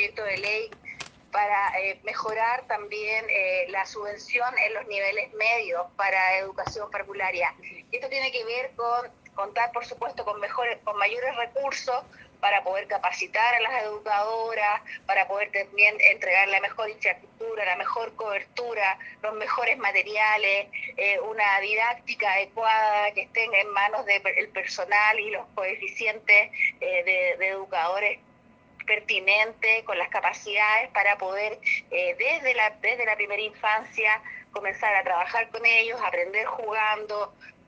proyecto de ley para mejorar también la subvención en los niveles medios para educación parvularia. Y esto tiene que ver con contar, por supuesto, con mayores recursos para poder capacitar a las educadoras, para poder también entregar la mejor infraestructura, la mejor cobertura, los mejores materiales, una didáctica adecuada que estén en manos del personal y los coeficientes de educadores pertinente, con las capacidades para poder desde la primera infancia comenzar a trabajar con ellos, aprender jugando,